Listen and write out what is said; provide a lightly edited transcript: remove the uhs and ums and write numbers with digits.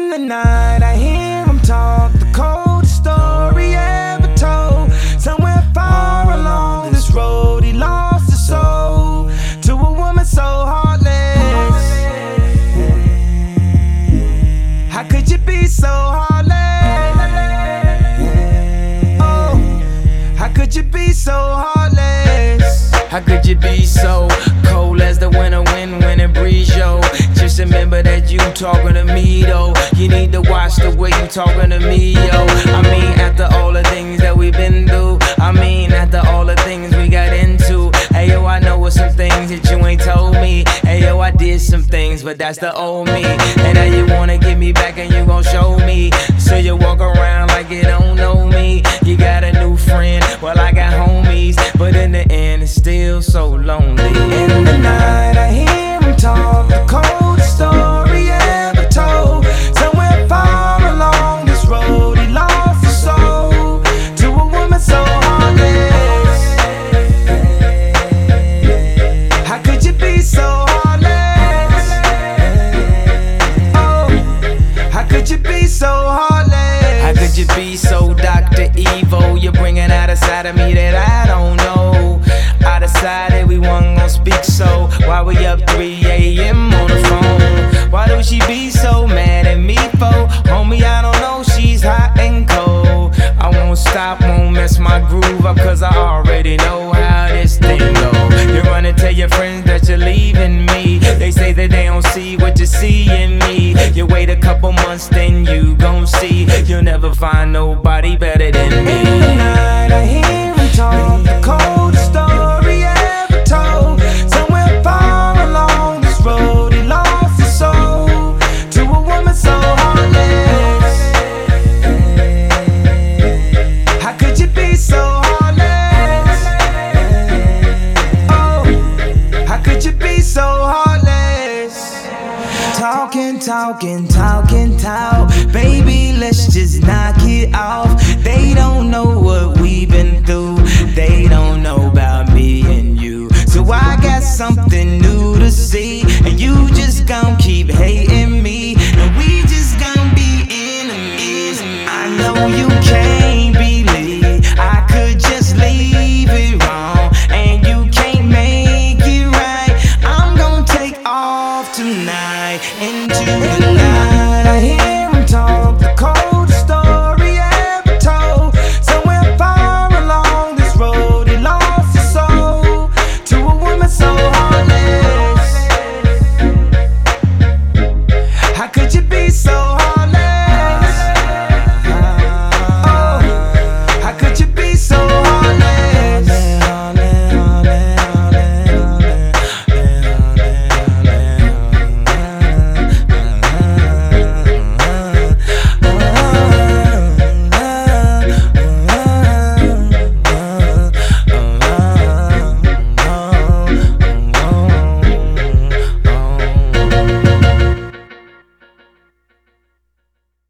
In the night I hear him talk, the coldest story ever told. Somewhere far along this road he lost his soul to a woman so heartless. How could you be so heartless? Oh, how could you be so heartless? How could you be so cold as the winter wind when it breeze, yo? Just remember that you talking to me, though. You need to watch the way you talking to me, yo. I mean, after all the things that we've been through, I mean, after all the things we got into. Hey, yo, I know what some things that you ain't told me. Hey, yo, I did some things, but that's the old me. And now you wanna get me back and you gon' show me. So you walk around like you don't know me. You got a new friend, well, I got homies. But in the end, it's still so lonely. In the night I hear him talk, the coldest story ever told. Somewhere far along this road he lost his soul to a woman so heartless. How could you be so heartless? Oh, how could you be so heartless? How could you be so Dr. Evil? You're bringing out a side of me that I don't know. I decided we wasn't gon' speak, so why we up 3 a.m. on the phone? Why do she be so mad at me for? Homie, I don't know, she's hot and cold. I won't stop, won't mess my groove up, cause I already know how this thing go. You run and tell your friends that you're leaving me. They say that they don't see what you see in me. You wait a couple months, then you gon' see. You'll never find nobody better than me. In the night I hear him talk, the coldest story ever told. Somewhere far along this road he lost his soul to a woman so heartless. How could you be so heartless? Oh, how could you be so heartless? Talking, talking, talking, talk. Baby, let's just knock it off. They don't know what we've been through. They don't know about me and you. So I got something new to see. And you just gon' keep hating me. And we just gon' be enemies. I know you can't believe I could just leave it wrong. And you can't make it right. I'm gon' take off tonight into the night. I hear him talk, the coldest story ever told. Somewhere far along this road he lost his soul to a woman so heartless. How could you be so